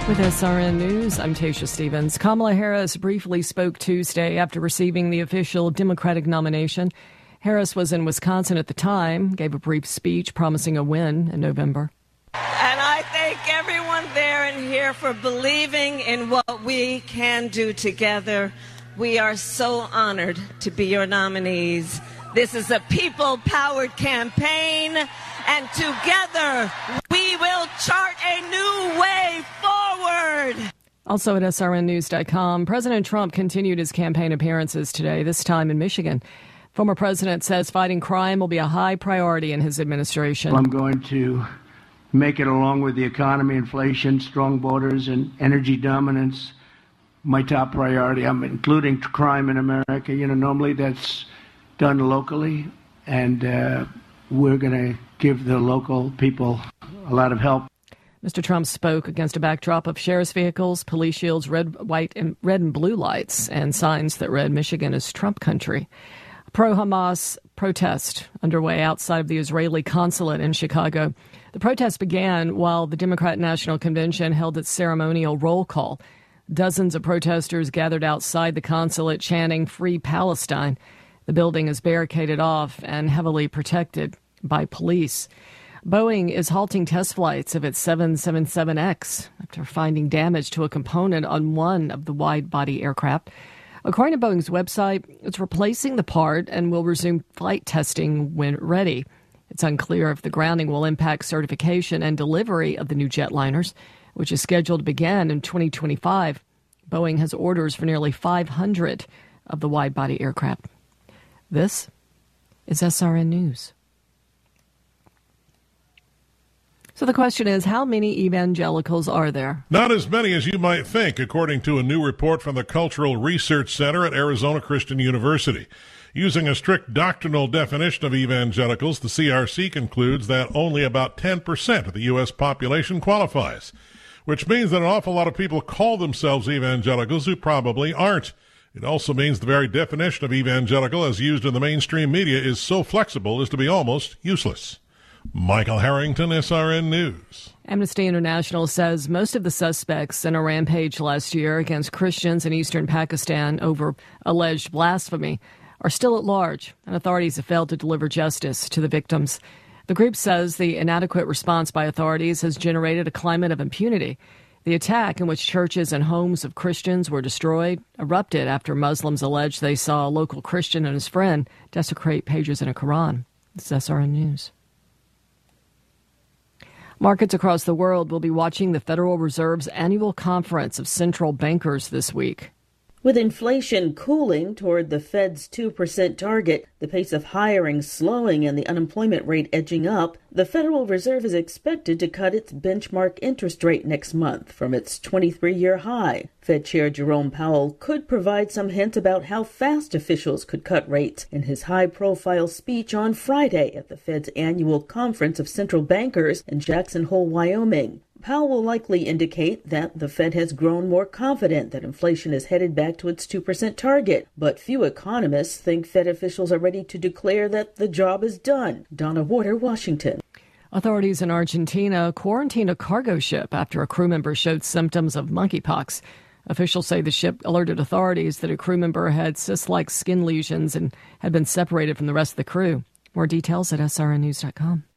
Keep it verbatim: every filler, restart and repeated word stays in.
With S R N News, I'm Tasha Stevens. Kamala Harris briefly spoke Tuesday after receiving the official Democratic nomination. Harris was in Wisconsin at the time, gave a brief speech promising a win in November. And I thank everyone there and here for believing in what we can do together. We are so honored to be your nominees. This is a people-powered campaign, and together we will chart a new way forward. Also at S R N news dot com, President Trump continued his campaign appearances today, this time in Michigan. Former president says fighting crime will be a high priority in his administration. I'm going to make it, along with the economy, inflation, strong borders, and energy dominance, my top priority. I'm including crime in America. You know, normally that's done locally, and uh, we're going to give the local people a lot of help. Mister Trump spoke against a backdrop of sheriff's vehicles, police shields, red, white, and red and blue lights, and signs that read Michigan is Trump country. A pro-Hamas protest underway outside of the Israeli consulate in Chicago. The protest began while the Democrat National Convention held its ceremonial roll call. Dozens of protesters gathered outside the consulate chanting "Free Palestine." The building is barricaded off and heavily protected by police. Boeing is halting test flights of its seven seventy-seven X after finding damage to a component on one of the wide-body aircraft. According to Boeing's website, it's replacing the part and will resume flight testing when ready. It's unclear if the grounding will impact certification and delivery of the new jetliners, which is scheduled to begin in twenty twenty-five. Boeing has orders for nearly five hundred of the wide-body aircraft. This is S R N News. So the question is, how many evangelicals are there? Not as many as you might think, according to a new report from the Cultural Research Center at Arizona Christian University. Using a strict doctrinal definition of evangelicals, the C R C concludes that only about ten percent of the U S population qualifies, which means that an awful lot of people call themselves evangelicals who probably aren't. It also means the very definition of evangelical as used in the mainstream media is so flexible as to be almost useless. Michael Harrington, S R N News. Amnesty International says most of the suspects in a rampage last year against Christians in eastern Pakistan over alleged blasphemy are still at large, and authorities have failed to deliver justice to the victims. The group says the inadequate response by authorities has generated a climate of impunity. The attack, in which churches and homes of Christians were destroyed, erupted after Muslims alleged they saw a local Christian and his friend desecrate pages in a Quran. This is S R N News. Markets across the world will be watching the Federal Reserve's annual conference of central bankers this week. With inflation cooling toward the Fed's two percent target, the pace of hiring slowing and the unemployment rate edging up, the Federal Reserve is expected to cut its benchmark interest rate next month from its twenty-three-year high. Fed Chair Jerome Powell could provide some hint about how fast officials could cut rates in his high-profile speech on Friday at the Fed's annual conference of central bankers in Jackson Hole, Wyoming. Powell will likely indicate that the Fed has grown more confident that inflation is headed back to its two percent target, but few economists think Fed officials are ready to declare that the job is done. Donna Warder, Washington. Authorities in Argentina quarantined a cargo ship after a crew member showed symptoms of monkeypox. Officials say the ship alerted authorities that a crew member had cyst-like skin lesions and had been separated from the rest of the crew. More details at S R N news dot com.